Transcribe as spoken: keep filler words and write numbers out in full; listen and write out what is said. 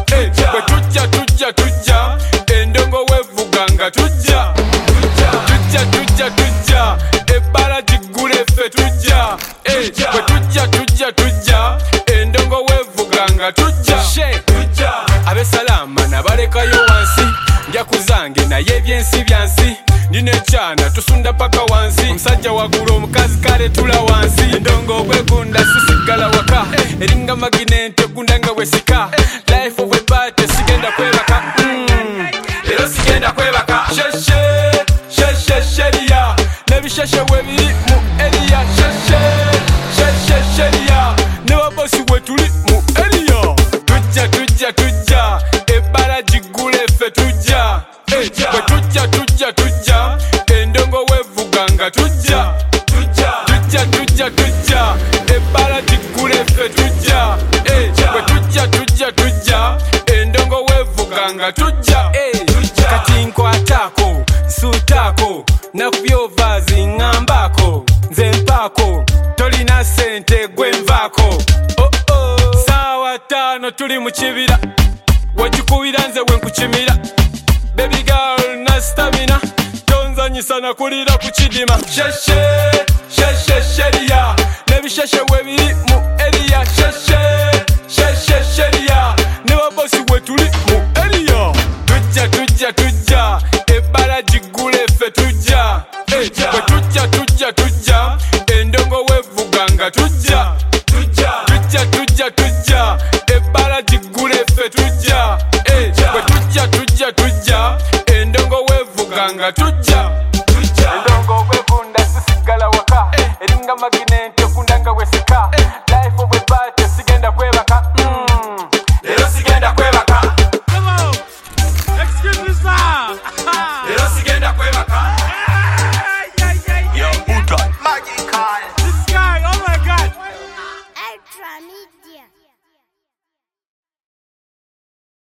bwe tujja tujja tujja endongo wevuga nga tujja tujja tujja tujja ebbala giggula effe tujja bwe tujja tujja tujja endongo wevuga nga tujja abesalama nabalekayo wansi nja kuzange naye ebyensi byansi ndina ekyana tusunda paka wansi omusajja wagula omukazi kale tula wansi endongo okwegunda sisigala waka eringa maginente gunda nga wesika life of a party sigenda kwebaka ero sigenda kwebaka sheshe sheshe sheria nebisheshe webiri mu eria sheshe sheshe sheria nebabosi wetuli mu eria tujja tujja tujja ebbala giggula effe tujja bwe tujja tujja tujja endongo wevuga nga tujja tujja tujja tujja ebbala giggula effe tujja bwe tujja tujja tujja endongo wevuga nga tujja kati nkwatako nsuutako nakubyovazi ngambako nze mpaako tolina sente gwenvaako saawa ttaano tuli mu kibira wagikubira nze wenkukimira baby girl na stamina tonzanyisa nakulira ku kidima sheshe sheshe sheria nebisheshe webiri mu eria sheshe sheshe sheria nebabosi wetuli mu eria tujja tujja tujja ebbala giggula effe tujja bwe tujja tujja tujja endongo wevuga nga tujja tujja tujja tujja ebbala giggula effe tujja bwe tujja tujja tujja endongo wevuga nga tujja